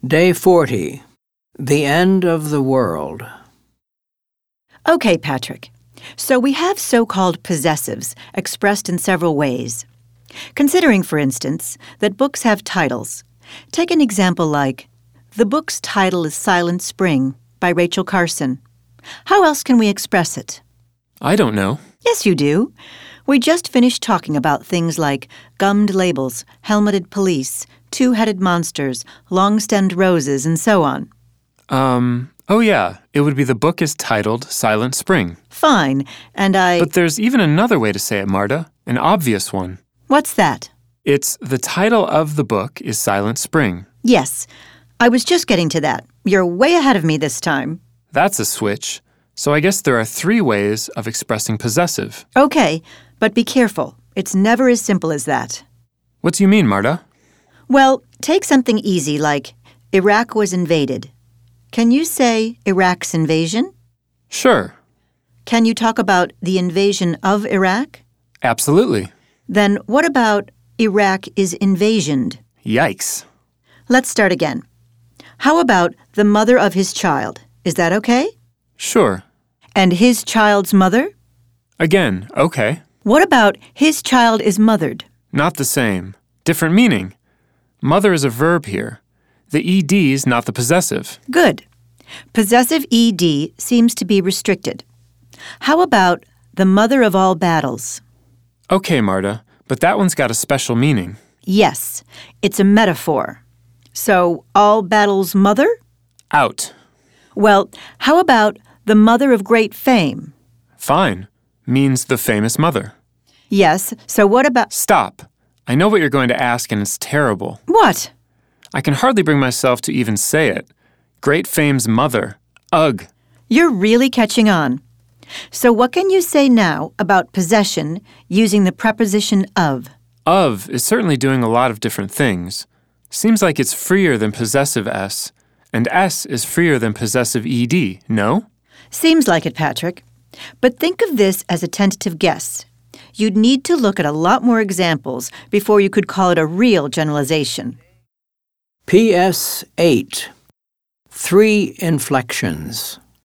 Day 40. The End of the World. Okay, Patrick. So we have so-called possessives expressed in several ways. Considering, for instance, that books have titles. Take an example like, the book's title is Silent Spring by Rachel Carson. How else can we express it? I don't know. Yes, you do. We just finished talking about things like gummed labels, helmeted police, two-headed monsters, long-stemmed roses, and so on. Oh yeah, it would be the book is titled Silent Spring. Fine, and But there's even another way to say it, Marta, an obvious one. What's that? It's the title of the book is Silent Spring. Yes, I was just getting to that. You're way ahead of me this time. That's a switch. So I guess there are 3 ways of expressing possessive. Okay, but be careful. It's never as simple as that. What do you mean, Marta? Well, take something easy like Iraq was invaded. Can you say Iraq's invasion? Sure. Can you talk about the invasion of Iraq? Absolutely. Then what about Iraq is invasioned? Yikes. Let's start again. How about the mother of his child? Is that okay? Sure. And his child's mother? Again, okay. What about his child is mothered? Not the same. Different meaning. Mother is a verb here. The ed is not the possessive. Good. Possessive ed seems to be restricted. How about the mother of all battles? Okay, Marta, but that one's got a special meaning. Yes, it's a metaphor. So, all battles' mother? Out. Well, how about the mother of great fame? Fine. Means the famous mother. Yes, so what about... Stop. I know what you're going to ask, and it's terrible. What? I can hardly bring myself to even say it. Great fame's mother. Ugh. You're really catching on. So what can you say now about possession using the preposition of? Of is certainly doing a lot of different things. Seems like it's freer than possessive s, and s is freer than possessive ed, no? Seems like it, Patrick. But think of this as a tentative guess. You'd need to look at a lot more examples before you could call it a real generalization. PS 8. 3 inflections.